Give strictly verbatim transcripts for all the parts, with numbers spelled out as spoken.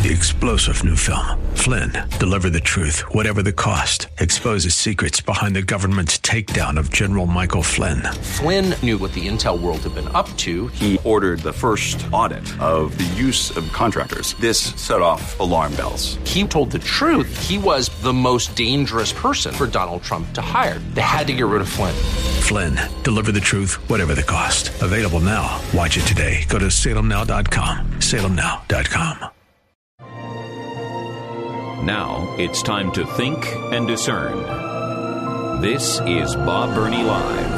The explosive new film, Flynn, deliver the truth, whatever the cost, exposes secrets behind the government's takedown of General Michael Flynn. Flynn knew what the intel world had been up to. He ordered the first audit of the use of contractors. This set off alarm bells. He told the truth. He was the most dangerous person for Donald Trump to hire. They had to get rid of Flynn. Flynn, deliver the truth, whatever the cost. Available now. Watch it today. Go to salem now dot com. salem now dot com. Now it's time to think and discern. This is Bob Burney Live.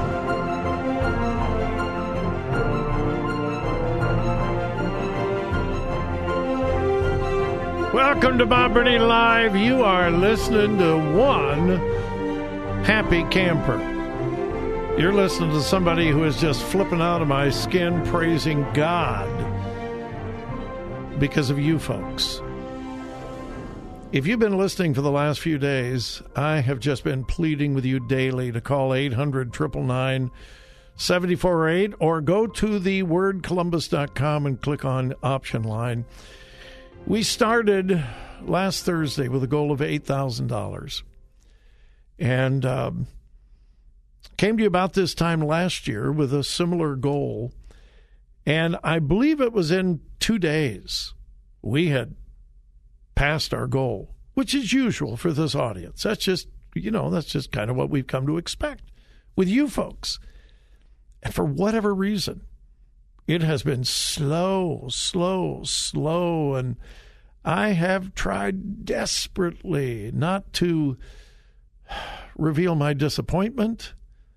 Welcome to Bob Burney Live. You are listening to one happy camper. You're listening to somebody who is just flipping out of my skin, praising God because of you folks. If you've been listening for the last few days, I have just been pleading with you daily to call eight hundred, nine nine nine, seven four eight or go to the word columbus dot com and click on option line. We started last Thursday with a goal of eight thousand dollars and um, came to you about this time last year with a similar goal. And I believe it was in two days we had passed our goal, which is usual for this audience. That's just, you know, that's just kind of what we've come to expect with you folks. And for whatever reason, it has been slow, slow, slow. And I have tried desperately not to reveal my disappointment,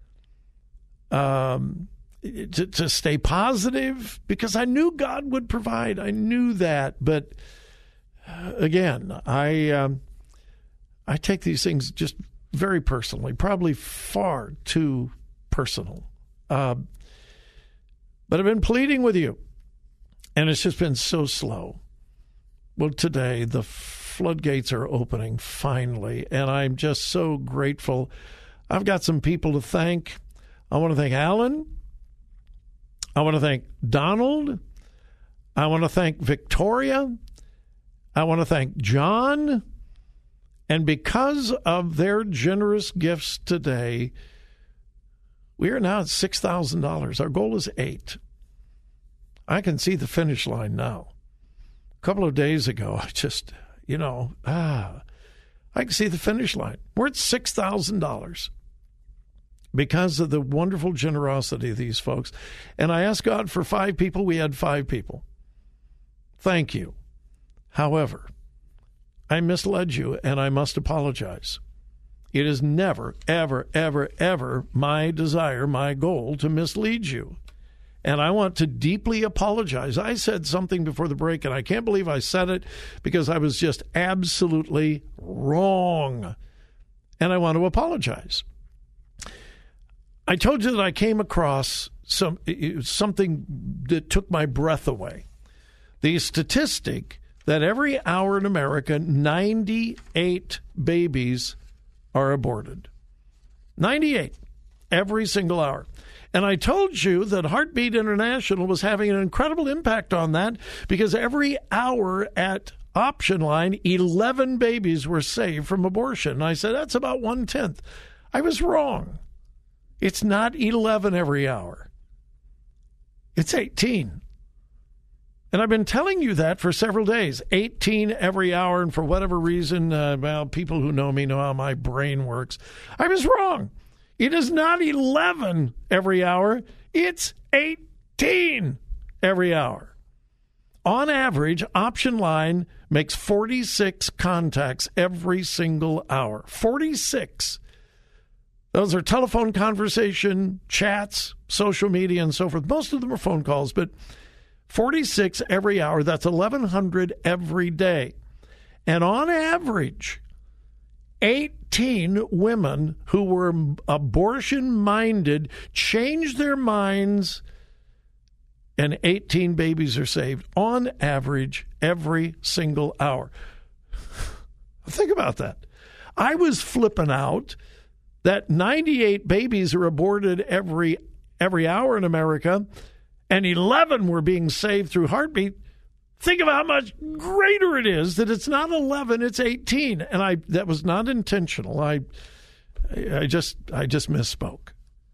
um, to, to stay positive, because I knew God would provide. I knew that. But again, I um, I take these things just very personally, probably far too personal. Uh, but I've been pleading with you, and it's just been so slow. Well, today the floodgates are opening finally, and I'm just so grateful. I've got some people to thank. I want to thank Alan. I want to thank Donald. I want to thank Victoria. I want to thank John, and because of their generous gifts today, we are now at six thousand dollars. Our goal is eight. I can see the finish line now. A couple of days ago, I just, you know, ah, I can see the finish line. We're at six thousand dollars because of the wonderful generosity of these folks. And I asked God for five people. We had five people. Thank you. However, I misled you, and I must apologize. It is never, ever, ever, ever my desire, my goal to mislead you. And I want to deeply apologize. I said something before the break, and I can't believe I said it because I was just absolutely wrong. And I want to apologize. I told you that I came across some something that took my breath away. The statistic that every hour in America, ninety-eight babies are aborted. ninety-eight, every single hour. And I told you that Heartbeat International was having an incredible impact on that because every hour at Option Line, eleven babies were saved from abortion. And I said, that's about one-tenth. I was wrong. It's not eleven every hour. It's eighteen. And I've been telling you that for several days, eighteen every hour. And for whatever reason, uh, well, people who know me know how my brain works. I was wrong. It is not eleven every hour. It's eighteen every hour. On average, Option Line makes forty-six contacts every single hour. forty-six. Those are telephone conversation, chats, social media, and so forth. Most of them are phone calls, but forty-six every hour. That's eleven hundred every day. And on average, eighteen women who were abortion-minded changed their minds, and eighteen babies are saved on average every single hour. Think about that. I was flipping out that ninety-eight babies are aborted every every hour in America, and eleven were being saved through Heartbeat. Think of how much greater it is that it's not eleven, it's eighteen. And I that was not intentional. I I just I just misspoke.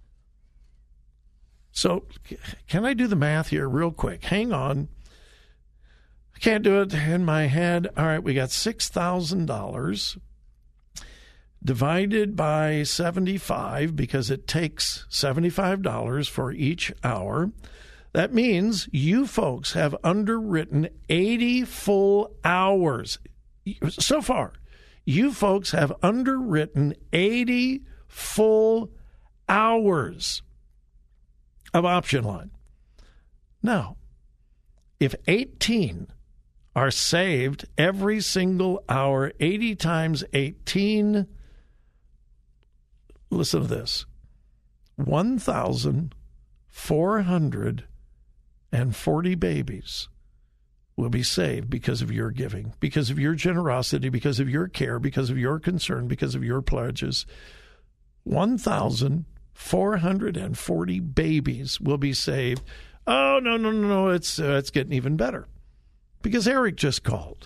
So can I do the math here real quick? Hang on. I can't do it in my head. All right, we got six thousand dollars divided by seventy-five because it takes seventy-five dollars for each hour. That means you folks have underwritten eighty full hours. So far, you folks have underwritten eighty full hours of Option Line. Now, if eighteen are saved every single hour, eighty times eighteen, listen to this, one thousand four hundred forty babies will be saved because of your giving, because of your generosity, because of your care, because of your concern, because of your pledges. one thousand four hundred forty babies will be saved. Oh, no, no, no, no, it's, uh, it's getting even better. Because Eric just called.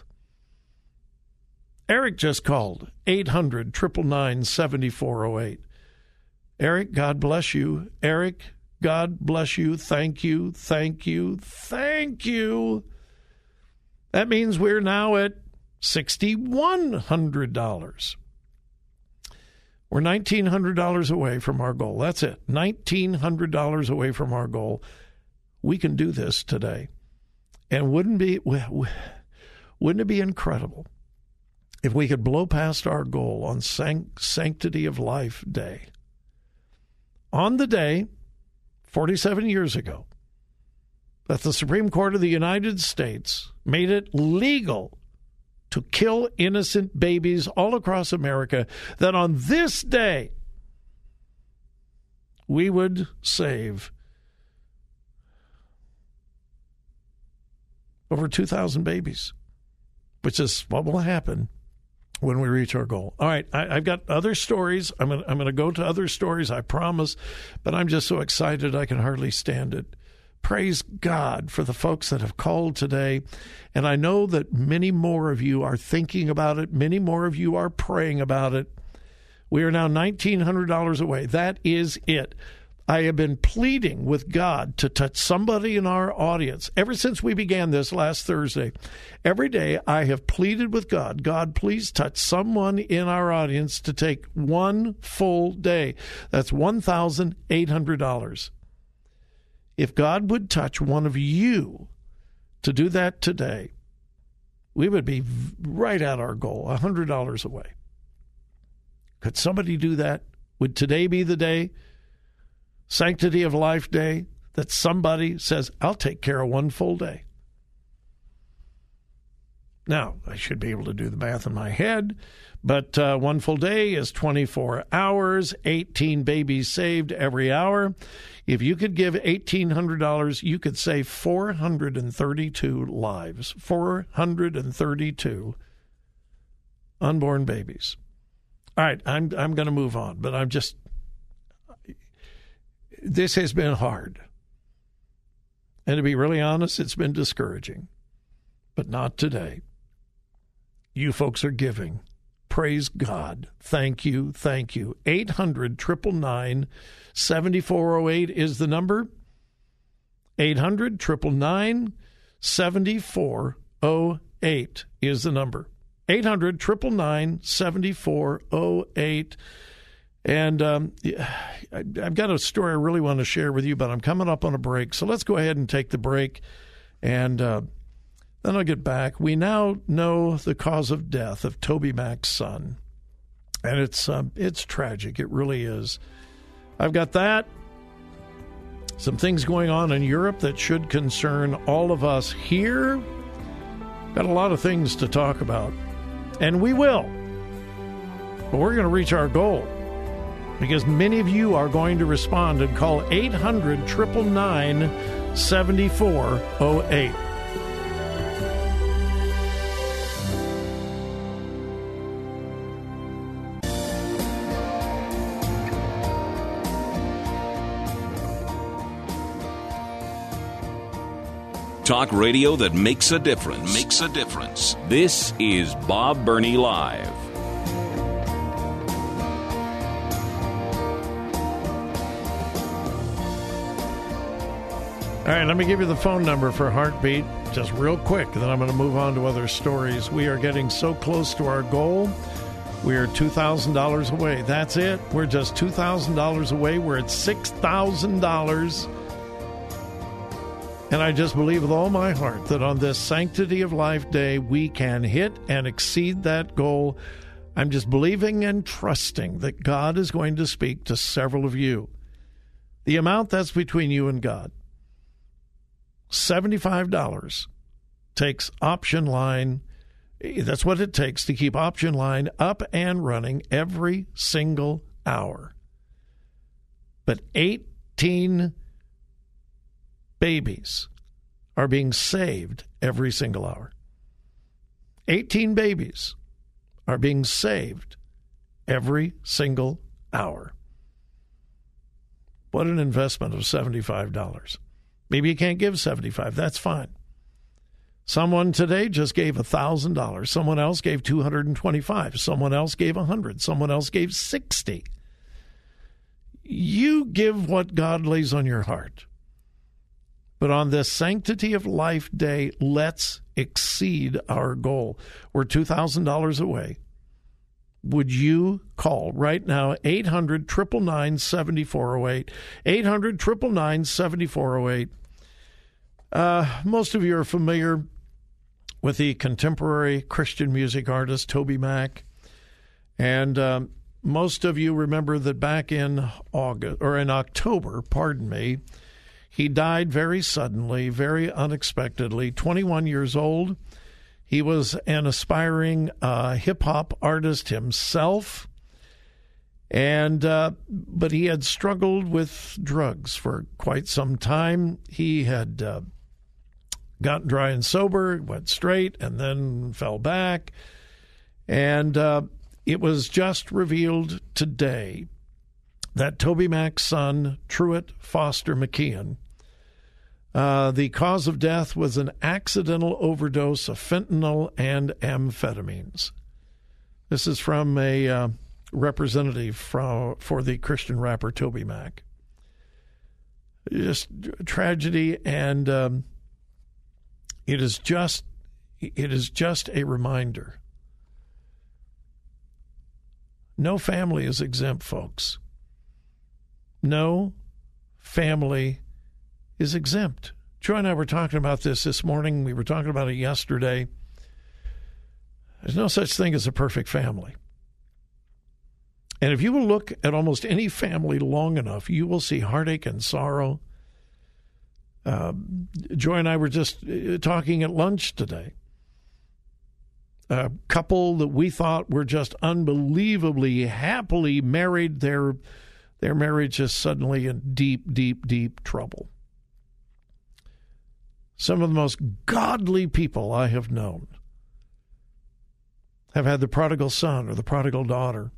Eric just called, eight hundred, nine nine nine, seven four zero eight. Eric, God bless you. Eric, God bless you. Thank you, thank you, thank you. That means we're now at six thousand one hundred dollars. We're one thousand nine hundred dollars away from our goal. That's it, one thousand nine hundred dollars away from our goal. We can do this today. And wouldn't be wouldn't it be incredible if we could blow past our goal on Sanct- Sanctity of Life Day? On the day, forty-seven years ago, that the Supreme Court of the United States made it legal to kill innocent babies all across America, that on this day we would save over two thousand babies, which is what will happen when we reach our goal. All right, I, I've got other stories. I'm going I'm to go to other stories, I promise, but I'm just so excited I can hardly stand it. Praise God for the folks that have called today. And I know that many more of you are thinking about it. Many more of you are praying about it. We are now one thousand nine hundred dollars away. That is it. I have been pleading with God to touch somebody in our audience ever since we began this last Thursday. Every day I have pleaded with God, God, please touch someone in our audience to take one full day. That's one thousand eight hundred dollars. If God would touch one of you to do that today, we would be right at our goal, one hundred dollars away. Could somebody do that? Would today be the day, Sanctity of Life Day, that somebody says, I'll take care of one full day? Now, I should be able to do the math in my head, but uh, one full day is twenty-four hours, eighteen babies saved every hour. If you could give eighteen hundred dollars, you could save four hundred thirty-two lives, four hundred thirty-two unborn babies. All right, I'm I'm going to move on, but I'm just, this has been hard. And to be really honest, it's been discouraging, but not today. You folks are giving. Praise God. Thank you. Thank you. eight hundred, nine nine nine, seven four zero eight is the number. eight hundred, nine nine nine, seven four zero eight is the number. eight hundred, nine nine nine, seven four zero eight. And um, I've got a story I really want to share with you, but I'm coming up on a break. So let's go ahead and take the break, and uh, then I'll get back. We now know the cause of death of Toby Mac's son, and it's um, it's tragic. It really is. I've got that. Some things going on in Europe that should concern all of us here. Got a lot of things to talk about, and we will. But we're going to reach our goal, because many of you are going to respond and call eight hundred, nine nine nine, seven four zero eight. Talk radio that makes a difference. Makes a difference. This is Bob Burney Live. All right, let me give you the phone number for Heartbeat, just real quick, then I'm going to move on to other stories. We are getting so close to our goal. We are two thousand dollars away. That's it. We're just two thousand dollars away. We're at six thousand dollars. And I just believe with all my heart that on this Sanctity of Life Day, we can hit and exceed that goal. I'm just believing and trusting that God is going to speak to several of you. The amount that's between you and God. seventy-five dollars takes Option Line. That's what it takes to keep Option Line up and running every single hour. But eighteen babies are being saved every single hour. eighteen babies are being saved every single hour. What an investment of seventy-five dollars. Maybe you can't give seventy-five dollars. That's fine. Someone today just gave one thousand dollars. Someone else gave two hundred twenty-five dollars. Someone else gave one hundred dollars. Someone else gave sixty dollars. You give what God lays on your heart. But on this Sanctity of Life Day, let's exceed our goal. We're two thousand dollars away. Would you call right now, eight hundred, nine nine nine, seven four zero eight, eight hundred, nine nine nine, seven four zero eight. Uh, most of you are familiar with the contemporary Christian music artist Toby Mac. And um, most of you remember that back in August, or in October, pardon me, he died very suddenly, very unexpectedly, twenty-one years old. He was an aspiring uh, hip-hop artist himself, and uh, but he had struggled with drugs for quite some time. He had uh, gotten dry and sober, went straight, and then fell back. And uh, it was just revealed today that Toby Mac's son, Truett Foster McKeon, Uh, the cause of death was an accidental overdose of fentanyl and amphetamines. This is from a uh, representative from, for the Christian rapper Toby Mac. Just tragedy, and um, it is just it is just a reminder. No family is exempt, folks. No family is exempt. Troy and I were talking about this this morning. We were talking about it yesterday. There's no such thing as a perfect family. And if you will look at almost any family long enough, you will see heartache and sorrow. Uh, Joy and I were just talking at lunch today. A couple that we thought were just unbelievably happily married, their, their marriage is suddenly in deep, deep, deep trouble. Some of the most godly people I have known have had the prodigal son or the prodigal daughter.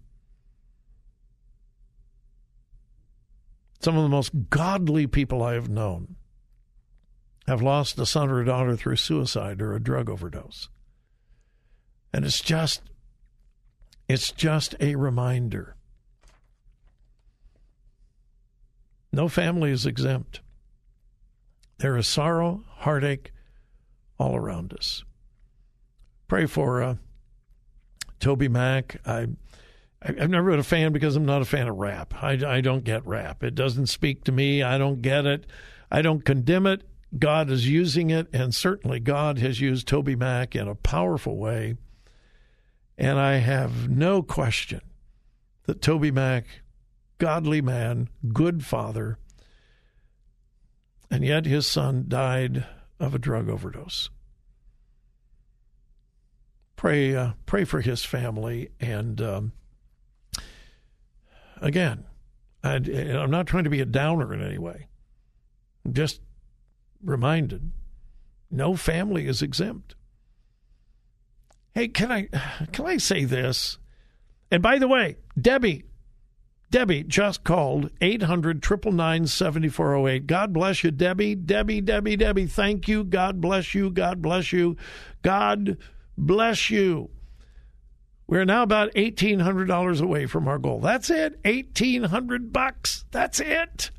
Some of the most godly people I have known have lost a son or a daughter through suicide or a drug overdose. And it's just, it's just a reminder. No family is exempt. There is sorrow, heartache all around us. Pray for uh, Toby Mac. I, I've never been a fan because I'm not a fan of rap. I, I don't get rap. It doesn't speak to me. I don't get it. I don't condemn it. God is using it, and certainly God has used Toby Mac in a powerful way. And I have no question that Toby Mac, godly man, good father, and yet his son died of a drug overdose. Pray, uh, pray for his family. And um, again, I, I'm not trying to be a downer in any way. I'm just reminded, no family is exempt. Hey, can I can I say this? And by the way, Debbie, Debbie just called eight hundred, nine nine nine, seven four zero eight. God bless you, Debbie. Debbie, Debbie, Debbie, thank you. God bless you. God bless you. God bless you. We're now about eighteen hundred dollars away from our goal. That's it. eighteen hundred bucks. That's it.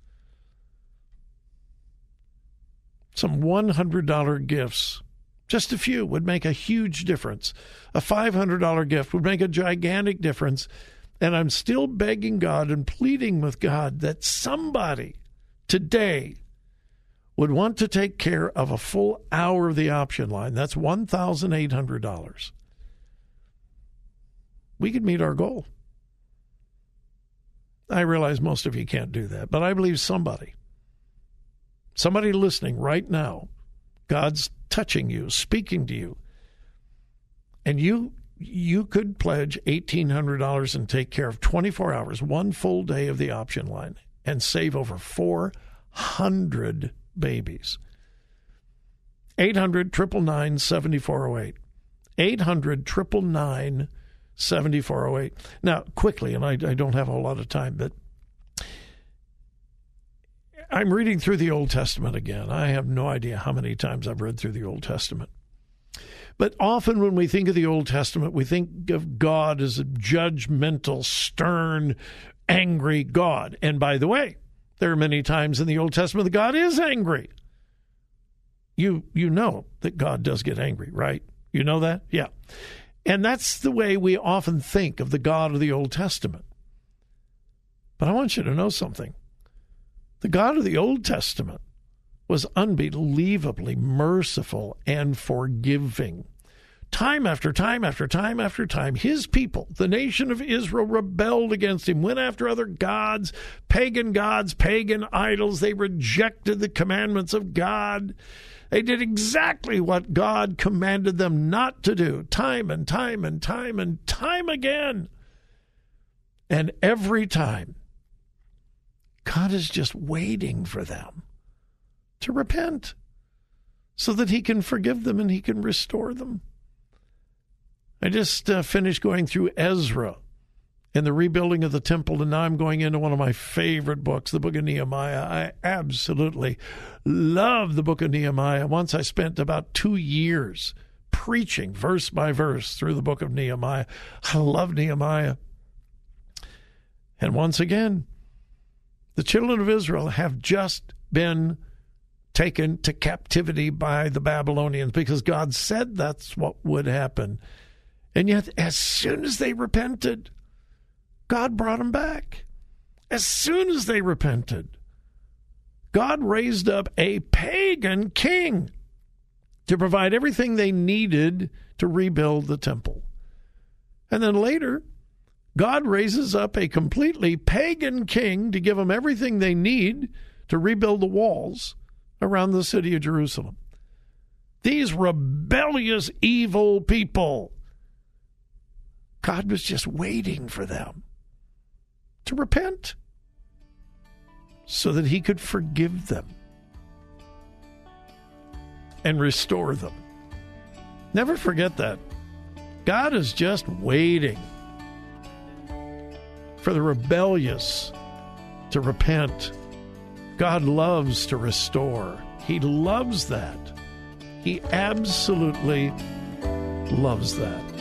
Some one hundred dollars gifts, just a few, would make a huge difference. A five hundred dollars gift would make a gigantic difference. And I'm still begging God and pleading with God that somebody today would want to take care of a full hour of the option line. That's one thousand eight hundred dollars. We could meet our goal. I realize most of you can't do that, but I believe somebody, somebody listening right now, God's touching you, speaking to you, and you you could pledge eighteen hundred dollars and take care of twenty-four hours, one full day of the option line, and save over four hundred babies. eight hundred, nine nine nine, seven four zero eight. eight hundred, nine nine nine, seven four zero eight. Now, quickly, and I, I don't have a lot of time, but I'm reading through the Old Testament again. I have no idea how many times I've read through the Old Testament. But often when we think of the Old Testament, we think of God as a judgmental, stern, angry God. And by the way, there are many times in the Old Testament that God is angry. You you know that God does get angry, right? You know that? Yeah. And that's the way we often think of the God of the Old Testament. But I want you to know something. The God of the Old Testament was unbelievably merciful and forgiving. Time after time after time after time, his people, the nation of Israel, rebelled against him, went after other gods, pagan gods, pagan idols. They rejected the commandments of God. They did exactly what God commanded them not to do, time and time and time and time again. And every time, God is just waiting for them to repent so that he can forgive them and he can restore them. I just uh, finished going through Ezra and the rebuilding of the temple, and now I'm going into one of my favorite books, the book of Nehemiah. I absolutely love the book of Nehemiah. Once I spent about two years preaching verse by verse through the book of Nehemiah. I love Nehemiah. And once again, the children of Israel have just been taken to captivity by the Babylonians because God said that's what would happen. And yet, as soon as they repented, God brought them back. As soon as they repented, God raised up a pagan king to provide everything they needed to rebuild the temple. And then later, God raises up a completely pagan king to give them everything they need to rebuild the walls around the city of Jerusalem. These rebellious, evil people, God was just waiting for them to repent so that he could forgive them and restore them. Never forget that. God is just waiting for the rebellious to repent. God loves to restore. He loves that. He absolutely loves that.